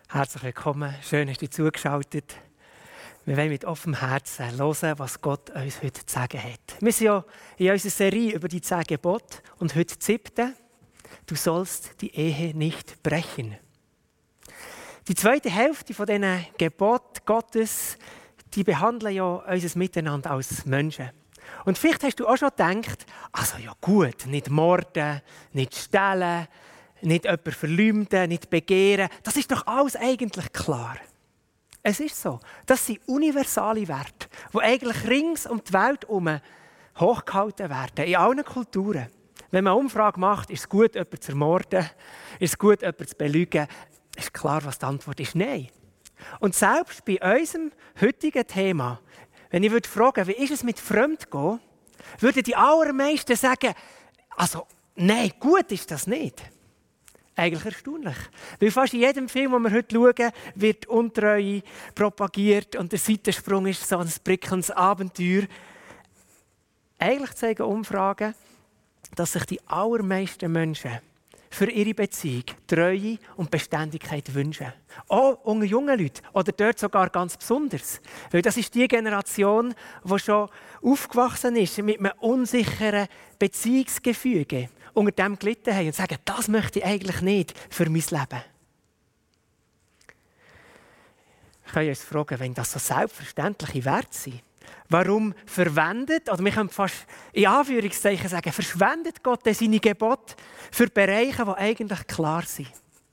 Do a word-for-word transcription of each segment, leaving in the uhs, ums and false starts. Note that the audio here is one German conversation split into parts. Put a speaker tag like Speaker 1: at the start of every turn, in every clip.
Speaker 1: Herzlich willkommen, schön, hast du zugeschaltet. Wir wollen mit offenem Herzen hören, was Gott uns heute zu sagen hat. Wir sind ja in unserer Serie über die zehn Gebote und heute das siebte. Du sollst die Ehe nicht brechen. Die zweite Hälfte von diesen Geboten Gottes, die behandeln ja unser Miteinander als Menschen. Und vielleicht hast du auch schon gedacht, also ja gut, nicht morden, nicht stehlen, nicht jemanden verleumden, nicht begehren. Das ist doch alles eigentlich klar. Es ist so. Das sind universale Werte, die eigentlich rings um die Welt herum hochgehalten werden, in allen Kulturen. Wenn man eine Umfrage macht, ist es gut, jemanden zu ermorden, ist es gut, jemanden zu belügen, ist klar, was die Antwort ist: Nein. Und selbst bei unserem heutigen Thema, wenn ich fragen würde, wie ist es mit Fremdgehen, würden die allermeisten sagen, also nein, gut ist das nicht. Eigentlich erstaunlich. Weil fast in jedem Film, den wir heute schauen, wird Untreue propagiert und der Seitensprung ist so ein prickelndes Abenteuer. Eigentlich zeigen Umfragen, dass sich die allermeisten Menschen für ihre Beziehung Treue und Beständigkeit wünschen. Auch unter jungen Leuten oder dort sogar ganz besonders. Weil das ist die Generation, die schon aufgewachsen ist mit einem unsicheren Beziehungsgefüge, unter dem gelitten haben und sagen, das möchte ich eigentlich nicht für mein Leben. Ich kann uns fragen, wenn das so selbstverständliche Werte sind, warum verwendet, oder wir können fast in Anführungszeichen sagen, verschwendet Gott seine Gebote für Bereiche, die eigentlich klar sind?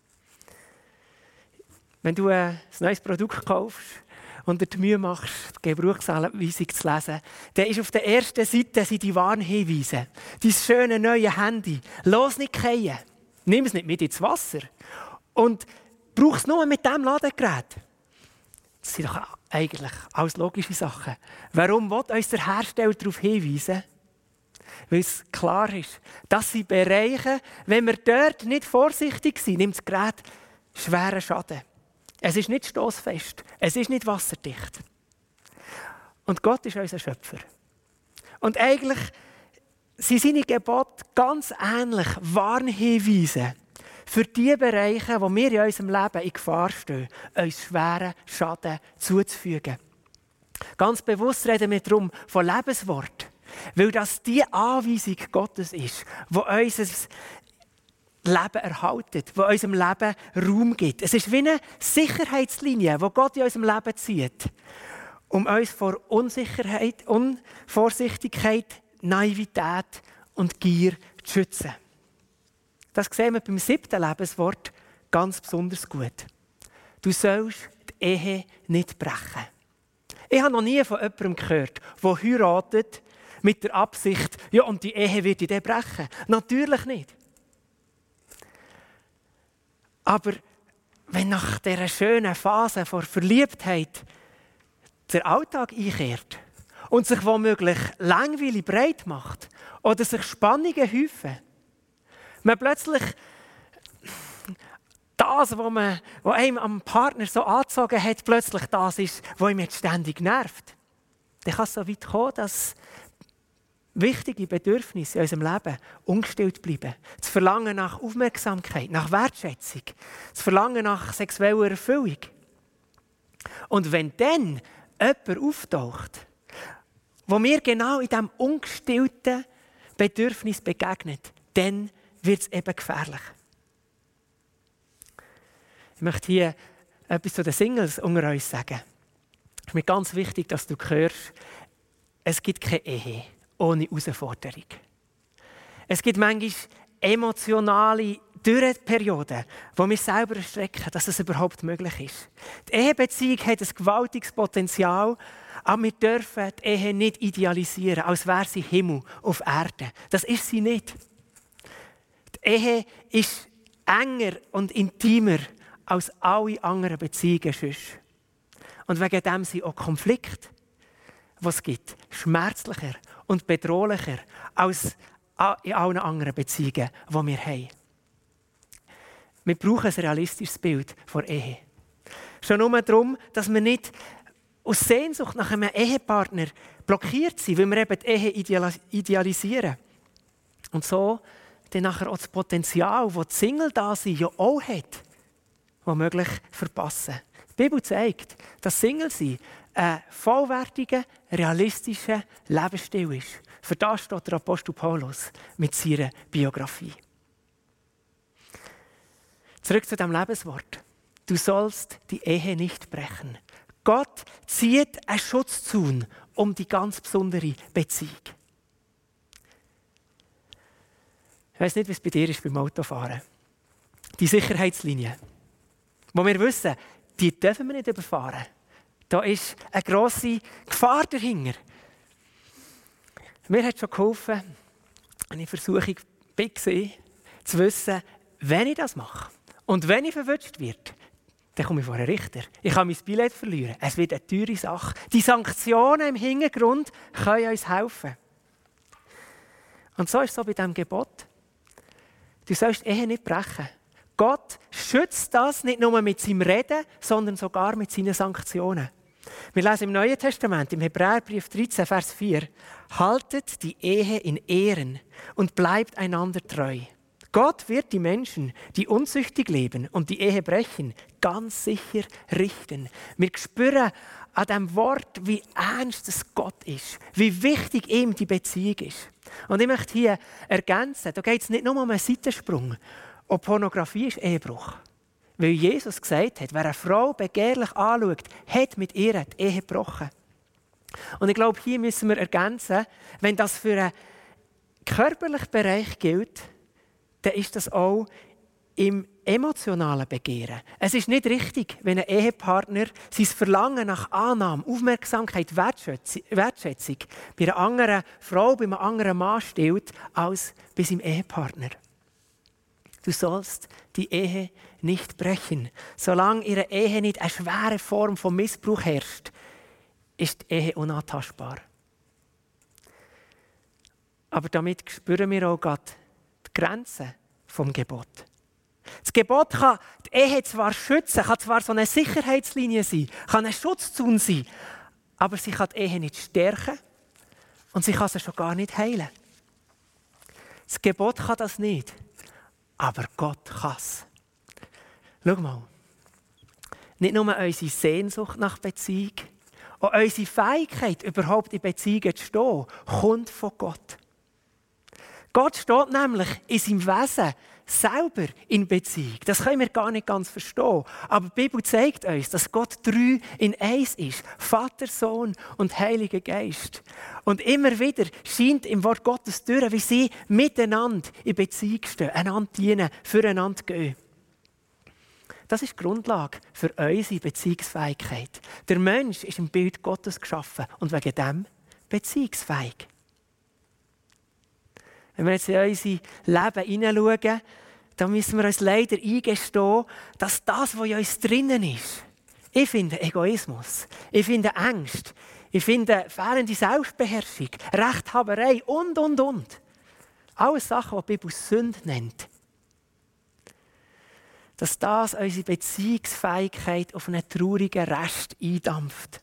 Speaker 1: Wenn du ein neues Produkt kaufst und dir die Mühe machst, die Gebrauchsanweisung zu lesen, dann ist auf der ersten Seite sind die Warnhinweise. Dein schöne neue Handy. Los nicht fallen. Nimm es nicht mit ins Wasser. Und brauch es nur mit diesem Ladegerät. Das sind doch eigentlich alles logische Sachen. Warum will uns der Hersteller darauf hinweisen? Weil es klar ist, dass sie Bereiche, wenn wir dort nicht vorsichtig sind, nimmt das Gerät schweren Schaden. Es ist nicht stossfest, es ist nicht wasserdicht. Und Gott ist unser Schöpfer. Und eigentlich sind seine Gebote ganz ähnlich Warnhinweise für die Bereiche, wo wir in unserem Leben in Gefahr stehen, uns schweren Schaden zuzufügen. Ganz bewusst reden wir darum von Lebenswort, weil das die Anweisung Gottes ist, die unser Leben erhaltet, die unserem Leben Raum gibt. Es ist wie eine Sicherheitslinie, die Gott in unserem Leben zieht, um uns vor Unsicherheit, Unvorsichtigkeit, Naivität und Gier zu schützen. Das sehen wir beim siebten Lebenswort ganz besonders gut. Du sollst die Ehe nicht brechen. Ich habe noch nie von jemandem gehört, der heiratet mit der Absicht, ja, und die Ehe wird ich dann brechen. Natürlich nicht. Aber wenn nach dieser schönen Phase der Verliebtheit der Alltag einkehrt und sich womöglich langweilig breit macht oder sich Spannungen häufen, man plötzlich das, was, man, was einem am Partner so angezogen hat, plötzlich das ist, was ihm jetzt ständig nervt, dann kann es so weit kommen, dass wichtige Bedürfnisse in unserem Leben ungestillt bleiben. Das Verlangen nach Aufmerksamkeit, nach Wertschätzung, das Verlangen nach sexueller Erfüllung. Und wenn dann jemand auftaucht, wo mir genau in diesem ungestillten Bedürfnis begegnet, dann wird es eben gefährlich. Ich möchte hier etwas zu den Singles unter uns sagen. Es ist mir ganz wichtig, dass du hörst, es gibt keine Ehe ohne Herausforderung. Es gibt manchmal emotionale Dürreperioden, wo wir selber erschrecken, dass es überhaupt möglich ist. Die Ehebeziehung hat ein gewaltiges Potenzial, aber wir dürfen die Ehe nicht idealisieren, als wäre sie Himmel auf Erde. Das ist sie nicht. Die Ehe ist enger und intimer als alle anderen Beziehungen sonst. Und wegen dem sind auch Konflikte, die es gibt, schmerzlicher und bedrohlicher als in allen anderen Beziehungen, die wir haben. Wir brauchen ein realistisches Bild von Ehe. Schon nur darum, dass wir nicht aus Sehnsucht nach einem Ehepartner blockiert sind, weil wir eben die Ehe idealisieren. Und so dann nachher auch das Potenzial, das die Single da sind, ja auch hat, womöglich verpassen. Die Bibel zeigt, dass Single-Sein ein vollwertiger, realistischer Lebensstil ist. Für das steht der Apostel Paulus mit seiner Biografie. Zurück zu diesem Lebenswort. Du sollst die Ehe nicht brechen. Gott zieht einen Schutzzaun um die ganz besondere Beziehung. Ich weiss nicht, wie es bei dir ist beim Autofahren. Die Sicherheitslinie, wo wir wissen, die dürfen wir nicht überfahren. Da ist eine grosse Gefahr dahinter. Mir hat schon geholfen, wenn ich Versuchung war, zu wissen, wenn ich das mache und wenn ich verwünscht werde, dann komme ich vor einen Richter. Ich kann mein Billett verlieren. Es wird eine teure Sache. Die Sanktionen im Hintergrund können uns helfen. Und so ist es so bei diesem Gebot. Du sollst die Ehe nicht brechen. Gott schützt das nicht nur mit seinem Reden, sondern sogar mit seinen Sanktionen. Wir lesen im Neuen Testament, im Hebräerbrief dreizehn, Vers vier, haltet die Ehe in Ehren und bleibt einander treu. Gott wird die Menschen, die unzüchtig leben und die Ehe brechen, ganz sicher richten. Wir spüren an diesem Wort, wie ernst es Gott ist, wie wichtig ihm die Beziehung ist. Und ich möchte hier ergänzen, da geht es nicht nur um einen Seitensprung. Ob Pornografie ist Ehebruch. Weil Jesus gesagt hat, wer eine Frau begehrlich anschaut, hat mit ihr die Ehe gebrochen. Und ich glaube, hier müssen wir ergänzen, wenn das für einen körperlichen Bereich gilt, dann ist das auch im emotionalen Begehren. Es ist nicht richtig, wenn ein Ehepartner sein Verlangen nach Annahme, Aufmerksamkeit, Wertschätzung bei einer anderen Frau, bei einem anderen Mann stellt, als bei seinem Ehepartner. Du sollst die Ehe nicht brechen. Solange in ihrer Ehe nicht eine schwere Form von Missbrauch herrscht, ist die Ehe unantastbar. Aber damit spüren wir auch gerade die Grenzen vom Gebot. Das Gebot kann die Ehe zwar schützen, kann zwar so eine Sicherheitslinie sein, kann ein Schutzzaun sein, aber sie kann die Ehe nicht stärken und sie kann sie schon gar nicht heilen. Das Gebot kann das nicht. Aber Gott kann es. Schau mal. Nicht nur unsere Sehnsucht nach Beziehung, auch unsere Fähigkeit, überhaupt in Beziehungen zu stehen, kommt von Gott. Gott steht nämlich in seinem Wesen selber in Beziehung. Das können wir gar nicht ganz verstehen. Aber die Bibel zeigt uns, dass Gott drei in eins ist. Vater, Sohn und Heiliger Geist. Und immer wieder scheint im Wort Gottes durch, wie sie miteinander in Beziehung stehen, einander dienen, füreinander gehen. Das ist die Grundlage für unsere Beziehungsfähigkeit. Der Mensch ist im Bild Gottes geschaffen und wegen dem beziehungsfähig. Wenn wir jetzt in unser Leben hineinschauen, dann müssen wir uns leider eingestehen, dass das, was in uns drinnen ist, ich finde Egoismus, ich finde Angst, ich finde fehlende Selbstbeherrschung, Rechthaberei und, und, und. Alles Sachen, die die Bibel Sünde nennt. Dass das unsere Beziehungsfähigkeit auf einen traurigen Rest eindampft.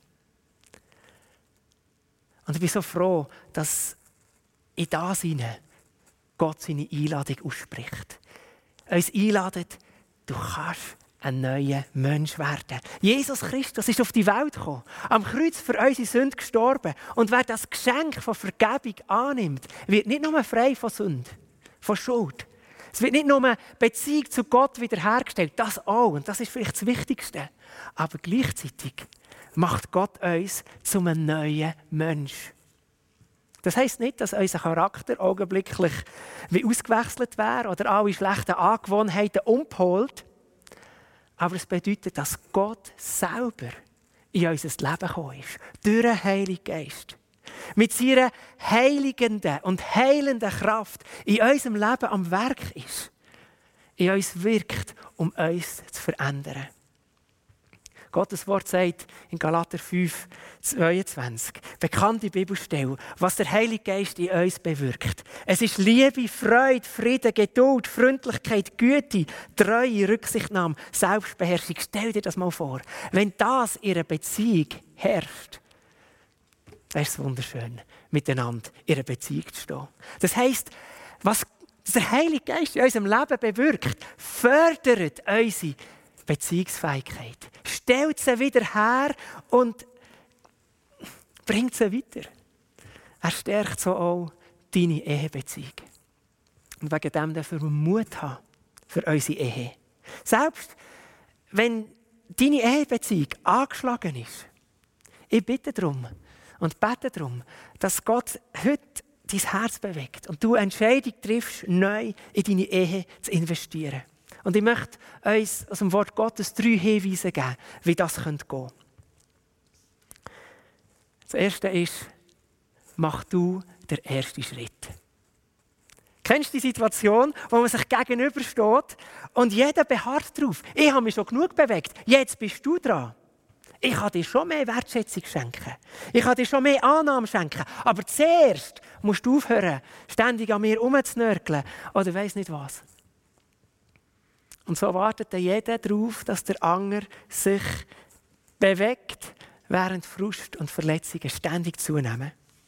Speaker 1: Und ich bin so froh, dass in das hinein Gott seine Einladung ausspricht. Uns einladet, du kannst ein neuer Mensch werden. Jesus Christus ist auf die Welt gekommen, am Kreuz für unsere Sünde gestorben. Und wer das Geschenk von Vergebung annimmt, wird nicht nur frei von Sünde, von Schuld. Es wird nicht nur Beziehung zu Gott wiederhergestellt, das auch, und das ist vielleicht das Wichtigste. Aber gleichzeitig macht Gott uns zu einem neuen Mensch. Das heisst nicht, dass unser Charakter augenblicklich wie ausgewechselt wäre oder alle schlechten Angewohnheiten umgeholt. Aber es bedeutet, dass Gott selber in unser Leben gekommen ist, durch den Heiligen Geist. Mit seiner heiligenden und heilenden Kraft in unserem Leben am Werk ist. In uns wirkt, um uns zu verändern. Gottes Wort sagt in Galater fünf, zweiundzwanzig, bekannte Bibelstelle, was der Heilige Geist in uns bewirkt. Es ist Liebe, Freude, Frieden, Geduld, Freundlichkeit, Güte, Treue, Rücksichtnahme, Selbstbeherrschung. Stell dir das mal vor. Wenn das in einer Beziehung herrscht, dann ist es wunderschön, miteinander in einer Beziehung zu stehen. Das heisst, was der Heilige Geist in unserem Leben bewirkt, fördert unsere Beziehungsfähigkeit. Stellt sie wieder her und bringt sie weiter. Er stärkt so auch deine Ehebeziehung. Und wegen dem dürfen wir Mut haben für unsere Ehe. Selbst wenn deine Ehebeziehung angeschlagen ist, ich bitte darum und bete darum, dass Gott heute dein Herz bewegt und du eine Entscheidung triffst, neu in deine Ehe zu investieren. Und ich möchte uns aus dem Wort Gottes drei Hinweise geben, wie das gehen könnte. Das erste ist, mach du den ersten Schritt. Kennst du die Situation, wo man sich gegenübersteht und jeder beharrt darauf? Ich habe mich schon genug bewegt, jetzt bist du dran. Ich kann dir schon mehr Wertschätzung schenken. Ich kann dir schon mehr Annahme schenken. Aber zuerst musst du aufhören, ständig an mir herumzunörgeln oder weiss nicht was. Und so wartet jeder darauf, dass der andere sich bewegt, während Frust und Verletzungen ständig zunehmen.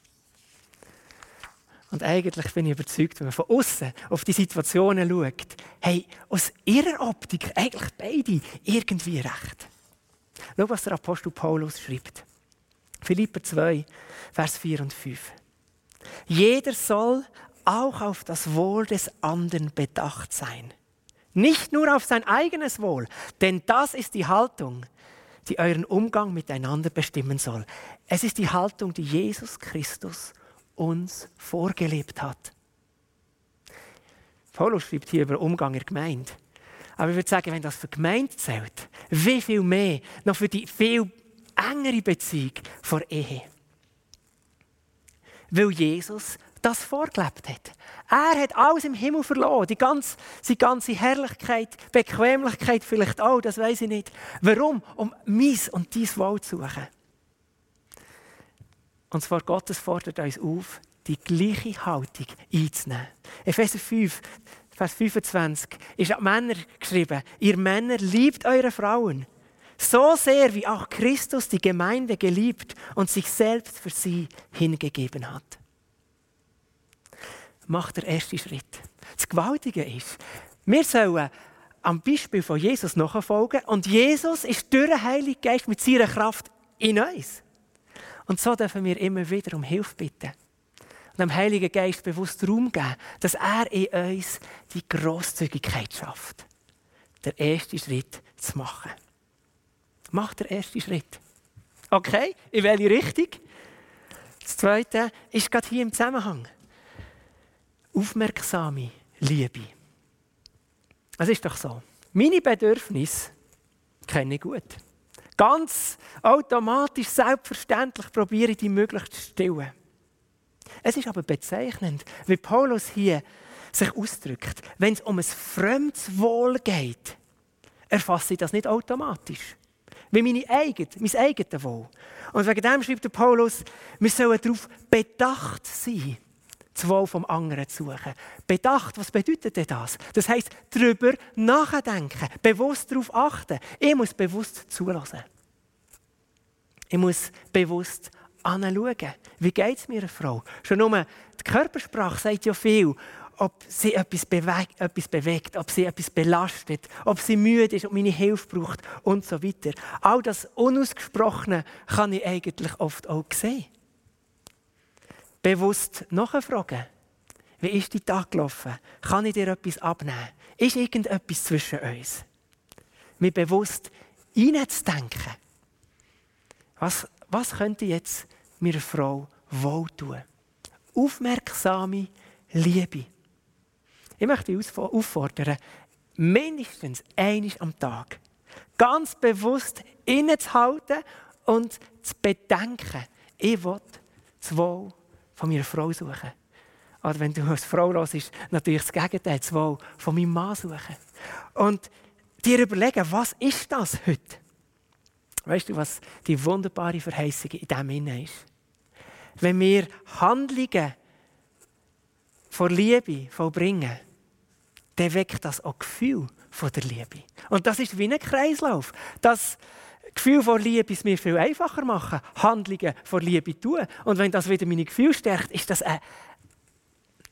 Speaker 1: Und eigentlich bin ich überzeugt, wenn man von außen auf die Situationen schaut, hey, aus ihrer Optik eigentlich beide irgendwie recht. Schau, was der Apostel Paulus schreibt. Philipper zwei, Vers vier und fünf. Jeder soll auch auf das Wohl des anderen bedacht sein. Nicht nur auf sein eigenes Wohl, denn das ist die Haltung, die euren Umgang miteinander bestimmen soll. Es ist die Haltung, die Jesus Christus uns vorgelebt hat. Paulus schreibt hier über Umgang in der Gemeinde. Aber ich würde sagen, wenn das für die Gemeinde zählt, wie viel mehr noch für die viel engere Beziehung vor Ehe. Weil Jesus das vorgelebt hat. Er hat alles im Himmel verloren, die ganze, seine ganze Herrlichkeit, Bequemlichkeit vielleicht auch, das weiß ich nicht. Warum? Um mein und dein Wohl zu suchen. Und zwar Gottes fordert uns auf, die gleiche Haltung einzunehmen. Epheser fünf, Vers fünfundzwanzig ist an die Männer geschrieben: Ihr Männer liebt eure Frauen so sehr, wie auch Christus die Gemeinde geliebt und sich selbst für sie hingegeben hat. Macht der erste Schritt. Das Gewaltige ist, wir sollen am Beispiel von Jesus nachfolgen und Jesus ist durch den Heiligen Geist mit seiner Kraft in uns. Und so dürfen wir immer wieder um Hilfe bitten. Und dem Heiligen Geist bewusst Raum geben, dass er in uns die Grosszügigkeit schafft, den ersten Schritt zu machen. Mach den ersten Schritt. Okay, in welche Richtung? Das Zweite ist gerade hier im Zusammenhang. Aufmerksame Liebe. Es ist doch so. Meine Bedürfnisse kenne ich gut. Ganz automatisch, selbstverständlich probiere ich die möglichst zu stillen. Es ist aber bezeichnend, wie Paulus hier sich ausdrückt. Wenn es um ein fremdes Wohl geht, erfasse ich das nicht automatisch. Wie meine eigene, mein eigenes Wohl. Und wegen dem schreibt der Paulus, wir sollen darauf bedacht sein, das Wohl vom anderen zu suchen. Bedacht, was bedeutet denn das? Das heisst, darüber nachdenken, bewusst darauf achten. Ich muss bewusst zulassen. Ich muss bewusst anschauen. Wie geht es mir einer Frau? Schon nur die Körpersprache sagt ja viel, ob sie etwas bewegt, etwas bewegt, ob sie etwas belastet, ob sie müde ist und meine Hilfe braucht und so weiter. All das Unausgesprochene kann ich eigentlich oft auch sehen. Bewusst nachfragen. Wie ist dein Tag gelaufen? Kann ich dir etwas abnehmen? Ist irgendetwas zwischen uns? Mir bewusst hineinzudenken. Was, was könnte jetzt meiner Frau wohltun? Aufmerksame Liebe. Ich möchte dich auffordern, mindestens einmal am Tag ganz bewusst innezuhalten und zu bedenken, ich will das Wohl von meiner Frau suchen. Oder wenn du als Frau hörst, natürlich das Gegenteil, das Wohl von meinem Mann suchen. Und dir überlegen, was ist das heute? Weißt du, was die wunderbare Verheißung in dem Innen ist? Wenn wir Handlungen von Liebe vollbringen, dann weckt das auch Gefühl von der Liebe. Und das ist wie ein Kreislauf. Das Gefühl von Liebe ist mir viel einfacher machen, Handlungen von Liebe tun. Und wenn das wieder meine Gefühle stärkt, ist das eine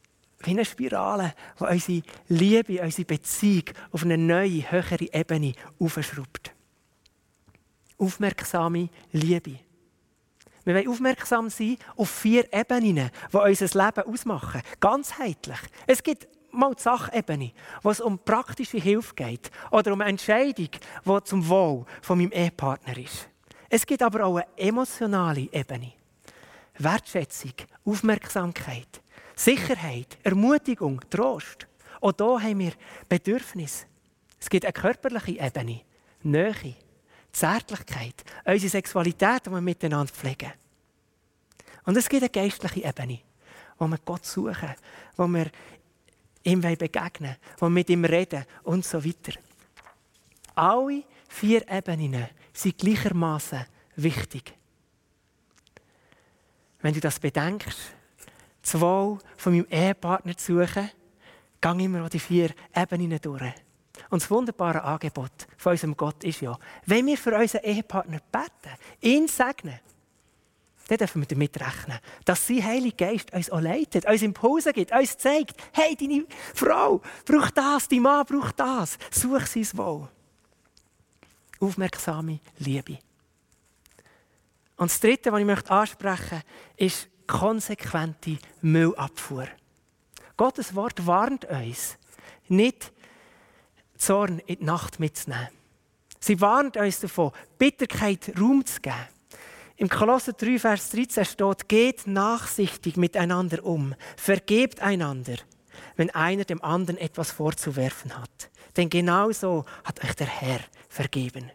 Speaker 1: wie eine Spirale, die unsere Liebe, unsere Beziehung auf eine neue, höhere Ebene aufschraubt. Aufmerksame Liebe. Wir wollen aufmerksam sein auf vier Ebenen, die unser Leben ausmachen. Ganzheitlich. Es gibt mal die Sachebene, wo es um praktische Hilfe geht oder um eine Entscheidung, die zum Wohl von meinem Ehepartner ist. Es gibt aber auch eine emotionale Ebene. Wertschätzung, Aufmerksamkeit, Sicherheit, Ermutigung, Trost. Auch hier haben wir Bedürfnisse. Es gibt eine körperliche Ebene, Nähe, Zärtlichkeit, unsere Sexualität, die wir miteinander pflegen. Und es gibt eine geistliche Ebene, wo wir Gott suchen, wo wir ihm begegnen, wo wir mit ihm reden und so weiter. Alle vier Ebenen sind gleichermaßen wichtig. Wenn du das bedenkst, das Wohl von meinem Ehepartner zu suchen, gehe immer auch die vier Ebenen durch. Und das wunderbare Angebot von unserem Gott ist ja, wenn wir für unseren Ehepartner beten, ihn segnen, dann dürfen wir damit rechnen, dass sein Heiliger Geist uns auch leitet, uns Impulse gibt, uns zeigt, hey, deine Frau braucht das, dein Mann braucht das, such sein Wohl. Aufmerksame Liebe. Und das Dritte, was ich möchte ansprechen möchte, ist konsequente Müllabfuhr. Gottes Wort warnt uns, nicht Zorn in die Nacht mitzunehmen. Sie warnt uns davon, Bitterkeit Raum zu geben. Im Kolosser drei, Vers dreizehn steht, geht nachsichtig miteinander um, vergebt einander, wenn einer dem anderen etwas vorzuwerfen hat. Denn genau so hat euch der Herr vergeben.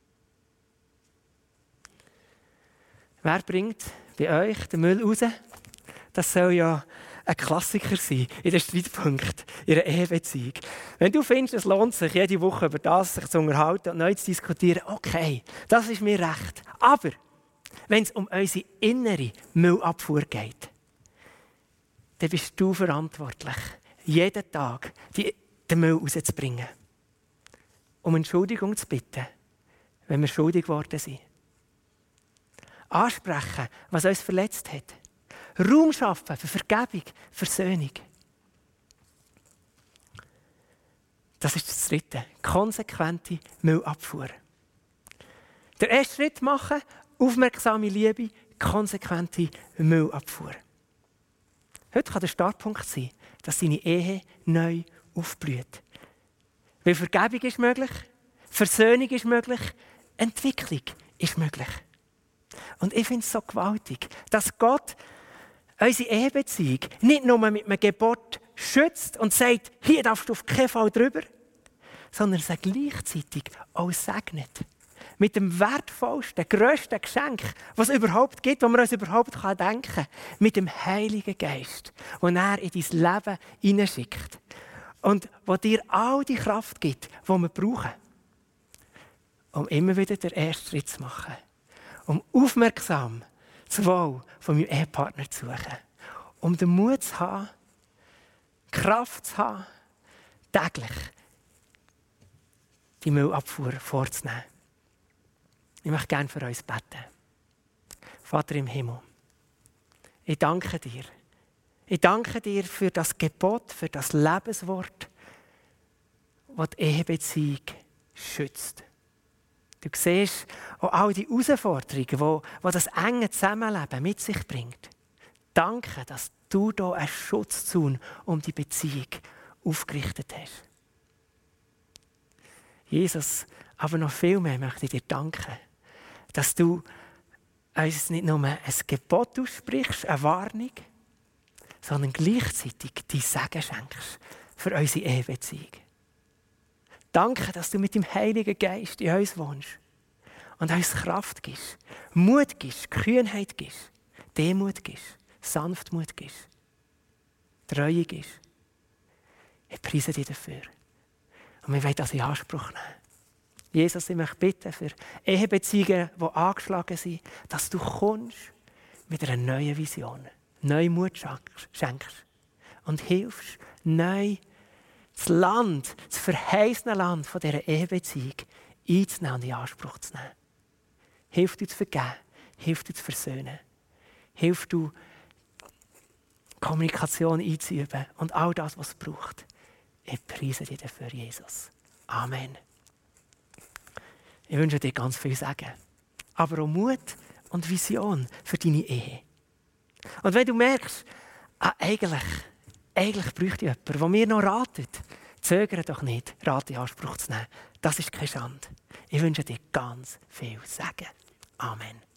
Speaker 1: Wer bringt bei euch den Müll raus? Das soll ja ein Klassiker sein in den Streitpunkten, in einer Ehebeziehung. Wenn du findest, es lohnt sich, jede Woche über das sich zu unterhalten und neu zu diskutieren, okay, das ist mir recht. Aber wenn es um unsere innere Müllabfuhr geht, dann bist du verantwortlich, jeden Tag die, den Müll rauszubringen. Um Entschuldigung zu bitten, wenn wir schuldig geworden sind. Ansprechen, was uns verletzt hat. Raum schaffen für Vergebung, Versöhnung. Das ist das Dritte. Konsequente Müllabfuhr. Der erste Schritt machen, aufmerksame Liebe, konsequente Müllabfuhr. Heute kann der Startpunkt sein, dass deine Ehe neu aufblüht. Weil Vergebung ist möglich, Versöhnung ist möglich, Entwicklung ist möglich. Und ich finde es so gewaltig, dass Gott unsere Ehebeziehung nicht nur mit einem Gebot schützt und sagt, hier darfst du auf keinen Fall drüber, sondern sie gleichzeitig auch segnet. Mit dem wertvollsten, grössten Geschenk, was es überhaupt gibt, das man uns überhaupt denken kann. Mit dem Heiligen Geist, den er in dein Leben hineinschickt. Und der dir all die Kraft gibt, die wir brauchen, um immer wieder den ersten Schritt zu machen. Um aufmerksam das Wohl von meinem Ehepartner zu suchen. Um den Mut zu haben, Kraft zu haben, täglich die Müllabfuhr vorzunehmen. Ich möchte gerne für uns beten. Vater im Himmel, ich danke dir. Ich danke dir für das Gebot, für das Lebenswort, das die Ehebeziehung schützt. Du siehst auch all die Herausforderungen, die das enge Zusammenleben mit sich bringt. Danke, dass du hier einen Schutzzaun um die Beziehung aufgerichtet hast. Jesus, aber noch viel mehr möchte ich dir danken, dass du uns nicht nur ein Gebot aussprichst, eine Warnung, sondern gleichzeitig die Segen schenkst für unsere Ehebeziehung. Danke, dass du mit dem Heiligen Geist in uns wohnst und uns Kraft gibst, Mut gibst, Kühnheit gibst, Demut gibst, Sanftmut gibst, Treue gibst. Ich preise dich dafür. Und wir wollen das in Anspruch nehmen. Jesus, ich möchte bitten für Ehebeziehungen, die angeschlagen sind, dass du kommst mit einer neuen Vision, neue Mut schenkst und hilfst, neu das Land, das verheißene Land von dieser Ehebeziehung einzunehmen und in Anspruch zu nehmen. Hilf dir zu vergeben, hilf dir zu versöhnen, hilf dir Kommunikation einzuüben und all das, was es braucht. Ich preise dich dafür, Jesus. Amen. Ich wünsche dir ganz viel Segen, aber auch Mut und Vision für deine Ehe. Und wenn du merkst, ah, eigentlich, eigentlich bräuchte ich jemanden, der mir noch ratet, zögere doch nicht, Rat in Anspruch zu nehmen. Das ist keine Schande. Ich wünsche dir ganz viel Segen. Amen.